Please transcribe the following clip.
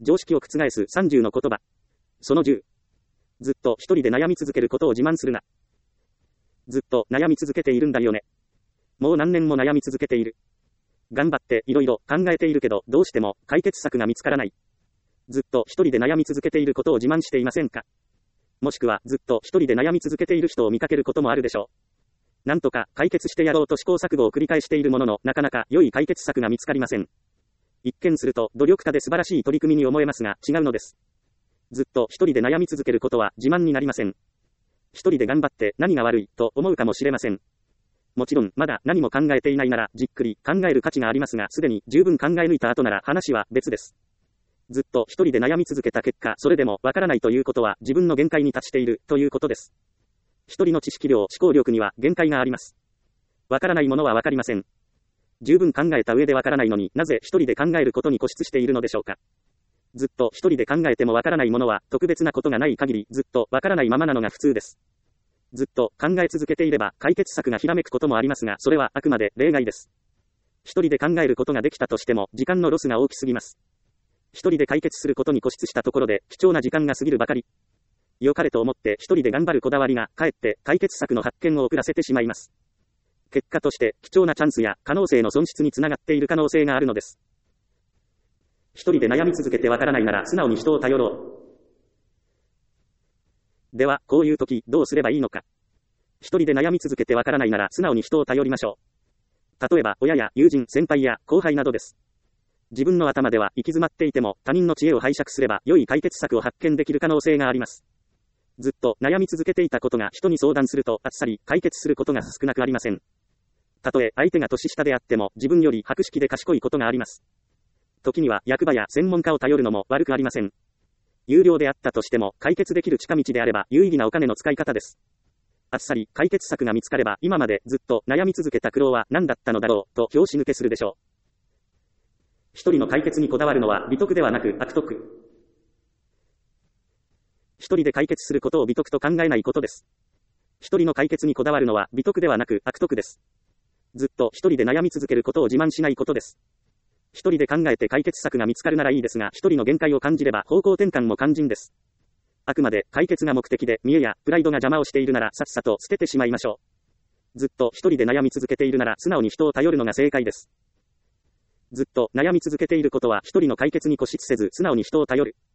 常識を覆す30の言葉。その10。ずっと一人で悩み続けることを自慢するな。ずっと悩み続けているんだよね。もう何年も悩み続けている。頑張っていろいろ考えているけど、どうしても解決策が見つからない。ずっと一人で悩み続けていることを自慢していませんか？もしくはずっと一人で悩み続けている人を見かけることもあるでしょう。なんとか解決してやろうと試行錯誤を繰り返しているものの、なかなか良い解決策が見つかりません。一見すると努力家で素晴らしい取り組みに思えますが、違うのです。ずっと一人で悩み続けることは自慢になりません。一人で頑張って何が悪いと思うかもしれません。もちろんまだ何も考えていないならじっくり考える価値がありますが、すでに十分考え抜いた後なら話は別です。ずっと一人で悩み続けた結果、それでもわからないということは自分の限界に達しているということです。一人の知識量、思考力には限界があります。わからないものはわかりません。十分考えた上でわからないのになぜ一人で考えることに固執しているのでしょうか。ずっと一人で考えてもわからないものは特別なことがない限りずっとわからないままなのが普通です。ずっと考え続けていれば解決策がひらめくこともありますが、それはあくまで例外です。一人で考えることができたとしても時間のロスが大きすぎます。一人で解決することに固執したところで貴重な時間が過ぎるばかり。良かれと思って一人で頑張るこだわりがかえって解決策の発見を遅らせてしまいます。結果として貴重なチャンスや可能性の損失につながっている可能性があるのです。一人で悩み続けてわからないなら素直に人を頼ろう。では、こういう時どうすればいいのか。一人で悩み続けてわからないなら素直に人を頼りましょう。例えば親や友人、先輩や後輩などです。自分の頭では行き詰まっていても他人の知恵を拝借すれば良い解決策を発見できる可能性があります。ずっと悩み続けていたことが人に相談するとあっさり解決することが少なくありません。たとえ相手が年下であっても自分より博識で賢いことがあります。時には役場や専門家を頼るのも悪くありません。有料であったとしても解決できる近道であれば有意義なお金の使い方です。あっさり解決策が見つかれば今までずっと悩み続けた苦労は何だったのだろうと拍子抜けするでしょう。一人の解決にこだわるのは美徳ではなく悪徳。一人で解決することを美徳と考えないことです。一人の解決にこだわるのは美徳ではなく悪徳です。ずっと一人で悩み続けることを自慢しないことです。一人で考えて解決策が見つかるならいいですが、一人の限界を感じれば方向転換も肝心です。あくまで解決が目的で見栄やプライドが邪魔をしているならさっさと捨ててしまいましょう。ずっと一人で悩み続けているなら素直に人を頼るのが正解です。ずっと悩み続けていることは一人の解決に固執せず素直に人を頼る。